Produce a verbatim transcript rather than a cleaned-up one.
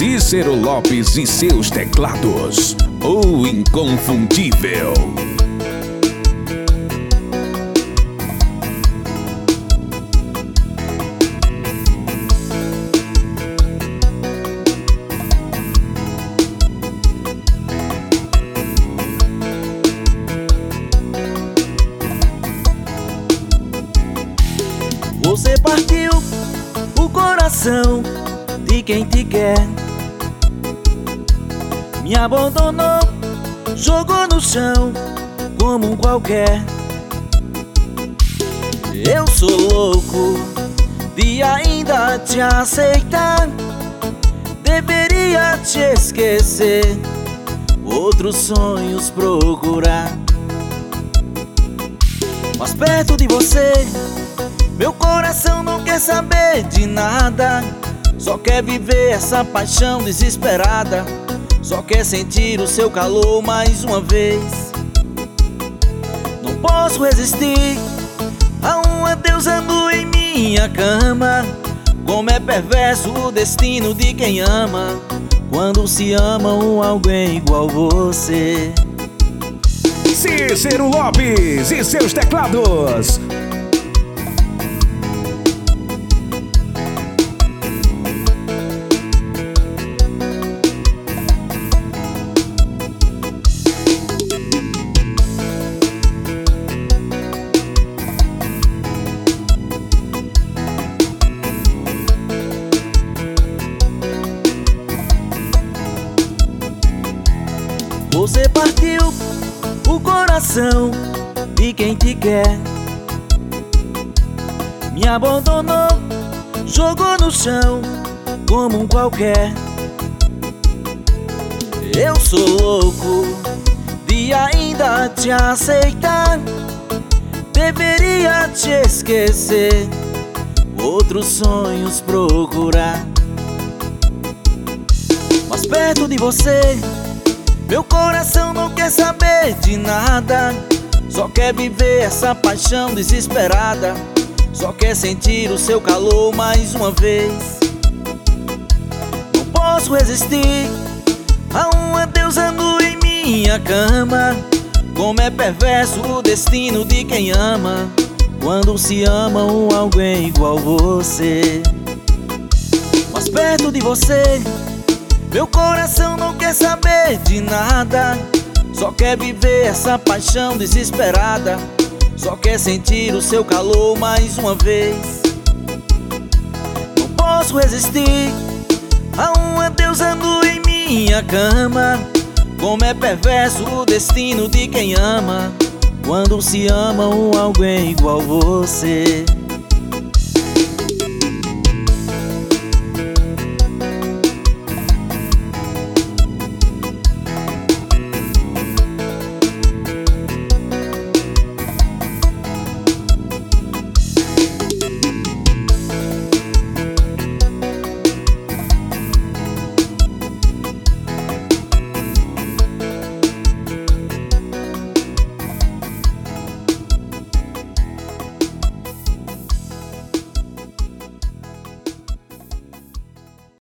Cícero Lopes e seus teclados, o inconfundível. Você partiu o coração de quem te quer, me abandonou, jogou no chão como um qualquer. Eu sou louco de ainda te aceitar, deveria te esquecer, outros sonhos procurar. Mas perto de você, meu coração não quer saber de nada, só quer viver essa paixão desesperada, só quer sentir o seu calor mais uma vez. Não posso resistir a um adeus ando em minha cama. Como é perverso o destino de quem ama, quando se ama um alguém igual você. Cícero Lopes e seus teclados. Você partiu o coração de quem te quer, me abandonou, jogou no chão como um qualquer. Eu sou louco de ainda te aceitar, deveria te esquecer, outros sonhos procurar. Mas perto de você, meu coração não quer saber de nada, só quer viver essa paixão desesperada, só quer sentir o seu calor mais uma vez. Não posso resistir a um adeus ando em minha cama. Como é perverso o destino de quem ama, quando se ama um alguém igual você. Mas perto de você, meu coração não quer saber de nada, só quer viver essa paixão desesperada, só quer sentir o seu calor mais uma vez. Não posso resistir a um adeus ando em minha cama. Como é perverso o destino de quem ama, quando se ama um alguém igual você.